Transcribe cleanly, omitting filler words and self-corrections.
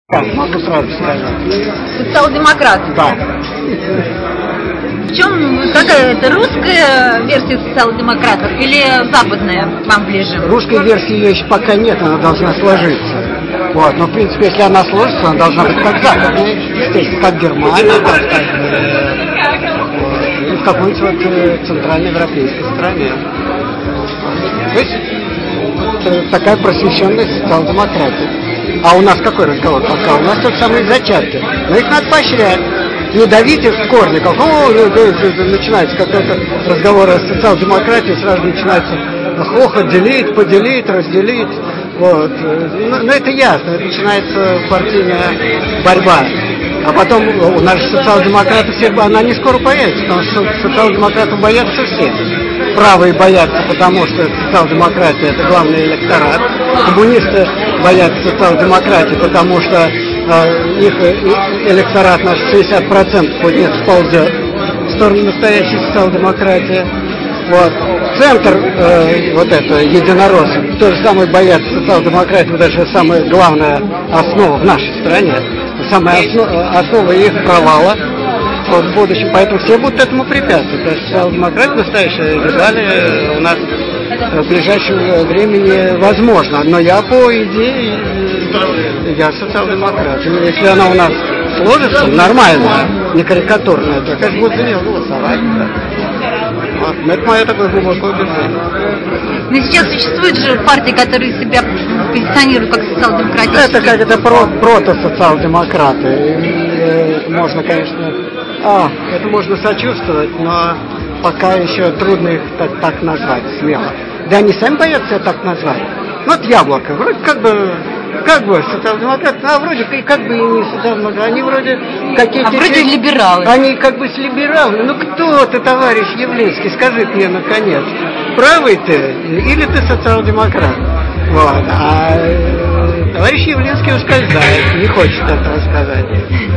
Да, могу сразу сказать. Социал-демократ. Да. В чем, какая это, русская версия социал-демократов или западная вам ближе? Русской версии ее еще пока нет, она должна сложиться. Вот. Но в принципе, если она сложится, она должна быть как западная, естественно, как Германия, так сказать, в какой-нибудь вот центральноевропейской стране. То есть такая просвещенная социал-демократия. А у нас какой разговор пока? У нас только самые зачатки. Но их надо поощрять. Не давить их в корне, как начинается какой-то разговор о социал-демократии, сразу начинается хохот, делить, поделить, разделить. Вот. Но это ясно, это начинается партийная борьба. А потом у нас же социал-демократы все, она не скоро появится, потому что социал-демократов боятся все. Правые боятся, потому что социал-демократия это главный электорат. Коммунисты боятся социал-демократии, потому что их электорат наш 60% вот нет сползет в сторону настоящей социал-демократии. Вот. Центр, вот это, единороссы, то же самое боятся социал-демократии, вот это самая главная основа в нашей стране, самая основа их провала вот, в будущем, поэтому все будут этому препятствовать. То есть социал-демократия настоящая едва ли у нас в ближайшем времени возможно, но я по идее, я социал-демократ. Если она у нас сложится нормально, не карикатурная, то, конечно, будет за нее голосовать. Вот. Это мое такое глубокое убеждение. Но сейчас существуют же партии, которые себя позиционируют как социал-демократические. Это как это прото-социал-демократы. Можно, конечно, это можно сочувствовать, но пока еще трудно их так назвать смело. Да они сами боятся себя так назвать. Вот Яблоко, вроде как бы социал-демократы, а вроде как бы и не социал-демократы, они вроде какие-то... А вроде либералы. Они как бы с либералами. Ну кто ты, товарищ Явлинский, скажи мне наконец, правый ты или ты социал-демократ? Вот. А товарищ Явлинский ускользает, не хочет этого сказать.